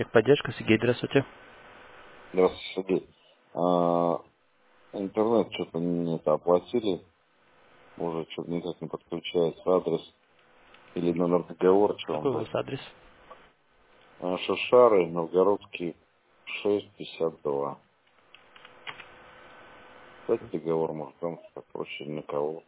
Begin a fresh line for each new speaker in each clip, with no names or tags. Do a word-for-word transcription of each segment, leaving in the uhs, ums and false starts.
Техподдержка, Сергей, здравствуйте.
Здравствуйте, Сергей. А, интернет что-то не это оплатили, уже что-то никак не подключается адрес или номер договора, что он
Какой у
дать.
вас адрес?
А, Шишары, Новгородский, шесть пятьдесят два. Кстати, договор, может, там так проще на кого.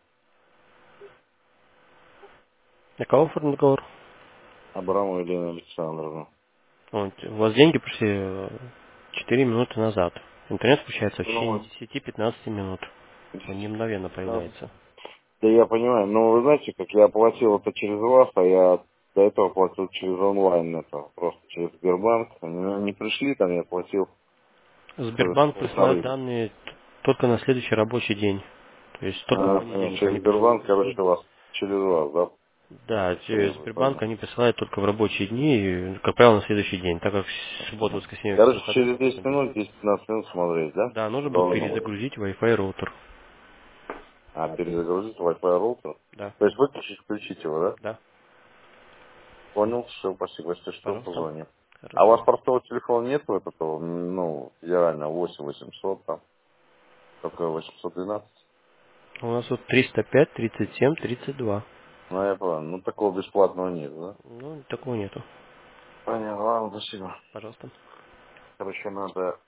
На кого оформлен договор?
Абрамова Елена Александровна.
Вот, у вас деньги пришли э, четыре минуты назад. Интернет включается в
Ну,
течение
вот,
десяти пятнадцати минут. Он не мгновенно появляется.
да я понимаю, но вы знаете, как я оплатил это через вас, а я до этого платил через онлайн, это просто через Сбербанк. Они не пришли, там я платил тоже с
Сбербанк присылает
полторы.
данные только на следующий рабочий день. То есть только в
А,
понедельник
через
они присылают.
Сбербанк, короче, вас через вас, да,
Да, через
сразу
Сбербанк
понял.
они присылают только в рабочие дни, и, как правило, на следующий день, так как суббота, воскресенье,
Короче,
выходные,
через
соответственно,
десять
без.
минут, десять-пятнадцать минут смотреть, да?
Да, нужно будет
Должно быть.
перезагрузить Wi-Fi роутер.
А, перезагрузить Wi-Fi роутер.
Да,
То есть выключить, включить его, да?
да,
Понял, все, спасибо, если что,
пожалуйста.
позвоню. А у
Хорошо.
вас простого телефона нет вот этого, ну, федерального восемь восемьсот там, только восемьсот двенадцать?
У нас вот триста пять, тридцать семь, тридцать два.
Ну, я понял, ну, такого бесплатного нет, да?
Ну, такого нету.
Понятно, ладно, спасибо.
Пожалуйста.
Короче, надо